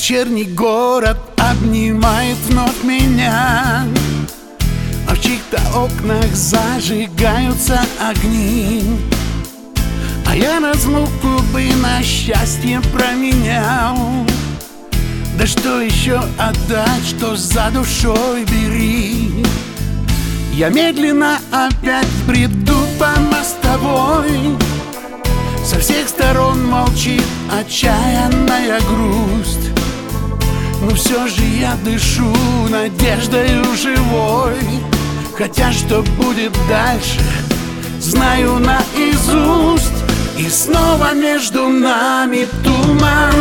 Вечерний город обнимает вновь меня, а в чьих-то окнах зажигаются огни. А я разлуку бы на счастье променял. Да что еще отдать, что за душой бери. Я медленно опять бреду по мостовой. Со всех сторон молчит отчаянная грусть. Но все же я дышу надеждою живой. Хотя что будет дальше, знаю наизусть. И снова между нами туман,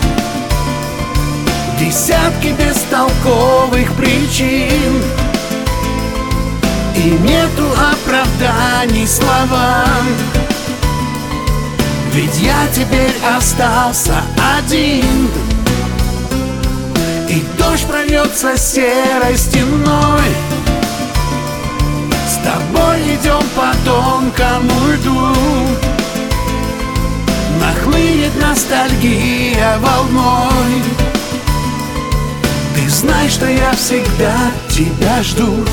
десятки бестолковых причин, и нету оправданий словам. Ведь я теперь остался один, и дождь прольется серой стеной. С тобой идем по тонкому льду, нахлынет ностальгия волной. Ты знаешь, что я всегда тебя жду.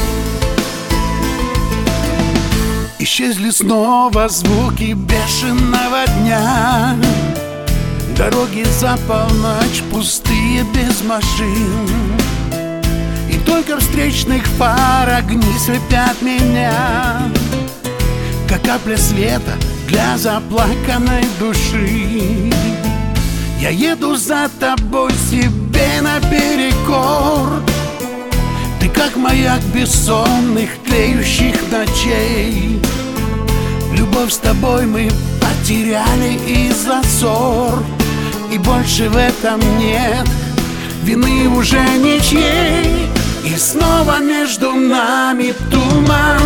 Исчезли снова звуки бешеного дня. Дороги за полночь пустые, без машин. И только встречных фар огни слепят меня, как капля света для заплаканной души. Я еду за тобой себе наперекор. Ты как маяк бессонных тлеющих ночей. Любовь с тобой мы потеряли из-за ссор, и больше в этом нет вины уже ничьей. И снова между нами туман,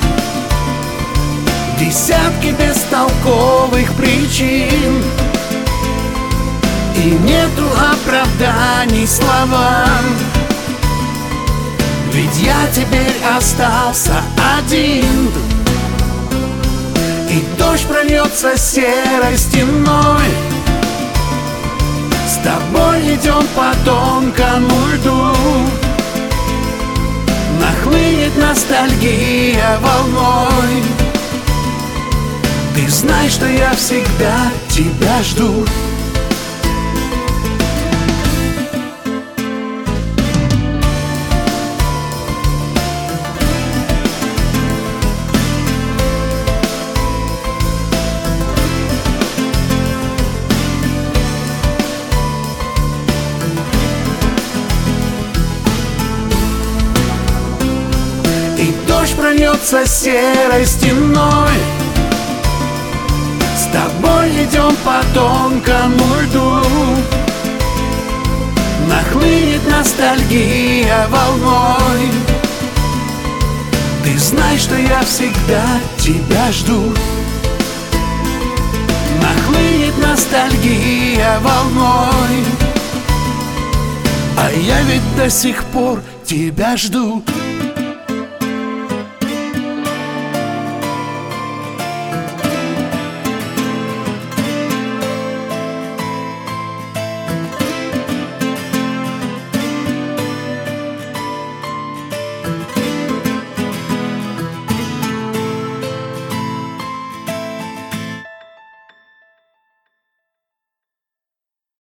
десятки бестолковых причин, и нету оправданий словам. Ведь я теперь остался один, и дождь прольется серой стеной. С тобой идем по тонкому льду, нахлынет ностальгия волной. Ты знаешь, что я всегда тебя жду. И дождь прольется серой стеной. С тобой идем по тонкому льду, нахлынет ностальгия волной. Ты знаешь, что я всегда тебя жду. Нахлынет ностальгия волной, а я ведь до сих пор тебя жду.